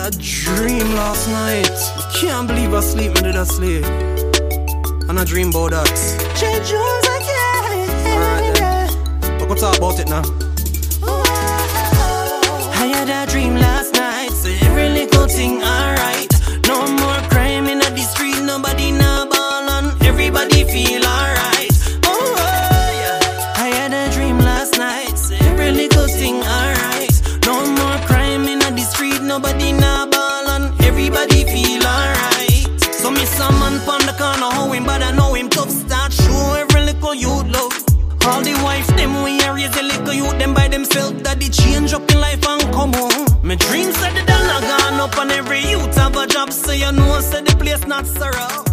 a dream last night. Can't believe I sleep, me did I sleep. And I dream about that. Change yours again. Alright then, we'll talk about it now. I had a dream last night, so every little thing alright. No more crime in the street, nobody nah ball on, everybody feel alright. Oh yeah. I had a dream last night, so every little thing alright. No more crime in the street, nobody nah ball on, everybody feel alright. So me some man pon the corner, how him bad I know him tough. Start show every little youth love. All the wife them we a raise a little youth them by themselves. That they change up in life and come home. My dreams said the dollar gone up and every youth have a job, so you know said the place not sorrow.